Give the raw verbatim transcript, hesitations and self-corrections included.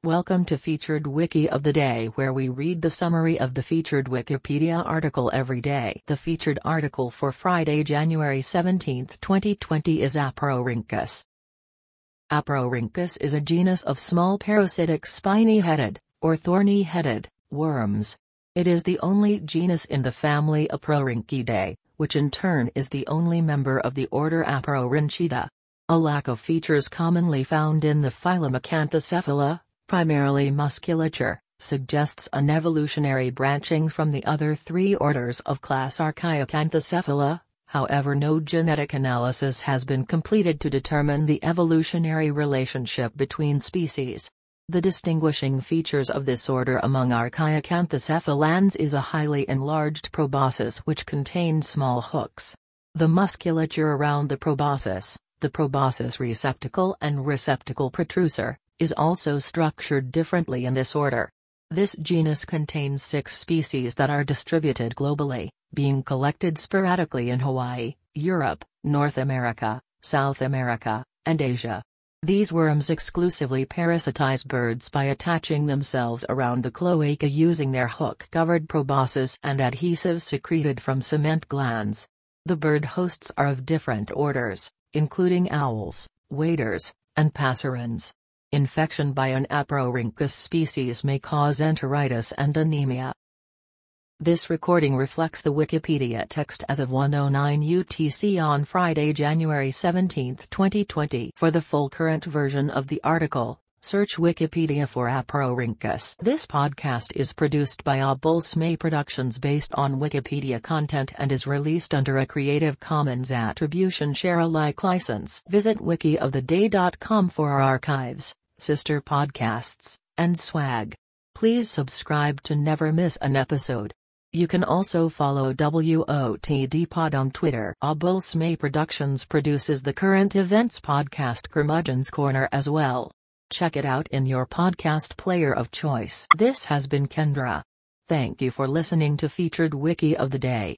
Welcome to Featured Wiki of the Day, where we read the summary of the featured Wikipedia article every day. The featured article for Friday, January seventeenth, twenty twenty is Aprorhynchus. Aprorhynchus is a genus of small parasitic spiny-headed, or thorny-headed, worms. It is the only genus in the family Aprorhynchidae, which in turn is the only member of the order Aprorhynchida. A lack of features commonly found in the phylum Acanthocephala, primarily musculature, suggests an evolutionary branching from the other three orders of class Archaeacanthocephala. However, no genetic analysis has been completed to determine the evolutionary relationship between species. The distinguishing features of this order among Archaeacanthocephalans is a highly enlarged proboscis which contains small hooks. The musculature around the proboscis, the proboscis receptacle and receptacle protrusor, is also structured differently in this order. This genus contains six species that are distributed globally, being collected sporadically in Hawaii, Europe, North America, South America, and Asia. These worms exclusively parasitize birds by attaching themselves around the cloaca using their hook-covered proboscis and adhesives secreted from cement glands. The bird hosts are of different orders, including owls, waders, and passerines. Infection by an Aprorhynchus species may cause enteritis and anemia. This recording reflects the Wikipedia text as of one oh nine U T C on Friday, January seventeenth, twenty twenty. For the full current version of the article, search Wikipedia for Aprorhynchus. This podcast is produced by Abulsme Productions based on Wikipedia content and is released under a Creative Commons Attribution Share Alike license. Visit wiki of the day dot com for our archives, sister podcasts, and swag. Please subscribe to never miss an episode. You can also follow W O T D Pod on Twitter. Abulsme Productions produces the current events podcast Curmudgeon's Corner as well. Check it out in your podcast player of choice. This has been Kendra. Thank you for listening to Featured Wiki of the Day.